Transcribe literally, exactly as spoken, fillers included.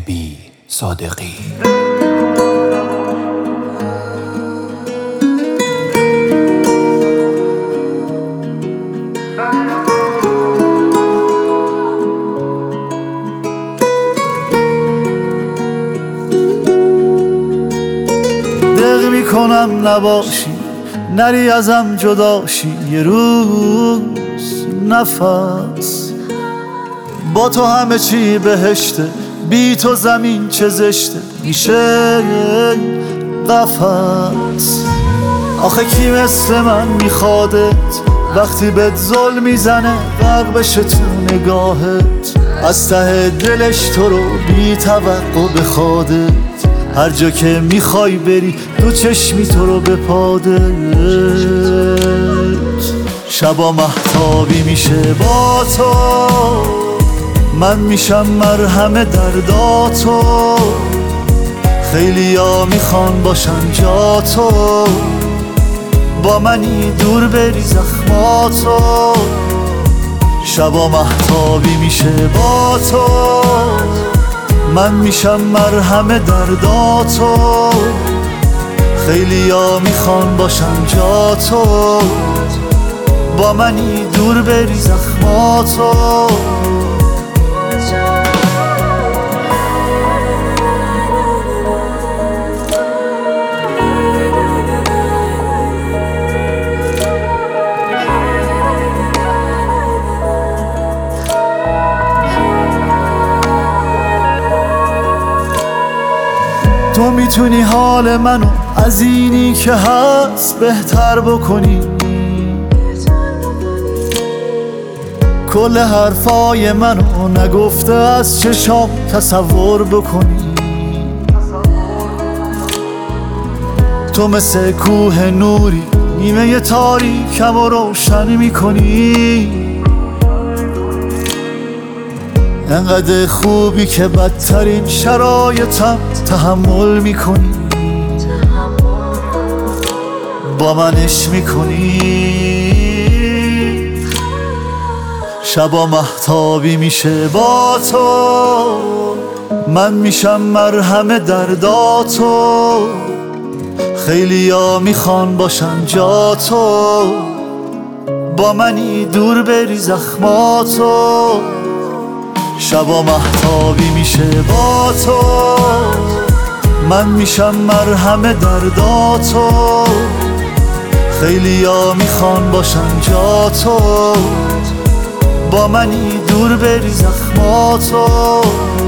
بی صادقی. دق میکنم نباشی، نری ازم جداشی یه روز نفس. با تو همه چی بهشته، بی تو زمین چه زشته میشه قفس. آخه کی مثل من میخوادت وقتی بهت ظلم میزنه غرق بشه تو نگاهت، از ته دلش تو رو بی توقع بخوادت. هر جا که میخوای بری دو چشمی تو رو بپادت. شبا مهتابی میشه با تو، من میشم مرهم درداتو. خیلیا میخوان باشن جا تو، با منی دور بری زخماتو. شبا مهتابی میشه با تو، من میشم مرهم درداتو. خیلیا میخوان باشن جا تو، با منی دور بری زخماتو. تو میتونی حال منو از اینی که هست بهتر بکنی، کل حرفای منو نگفته از چشام تصور بکنی. تو مثل کوه نوری نیمه تاریکم و روشن میکنی. انقدر خوبی که بدترین شرایطم تحمل میکنی، با منش میکنی. شبا مهتابی میشه با تو، من میشم مرهم درداتو. خیلیا میخوان باشن جا تو، با منی دور بری زخماتو. شبا مهتابی میشه با تو، من میشم مرهم درداتو. خیلیا میخوان باشن جا تو، با منی دور بری زخماتو.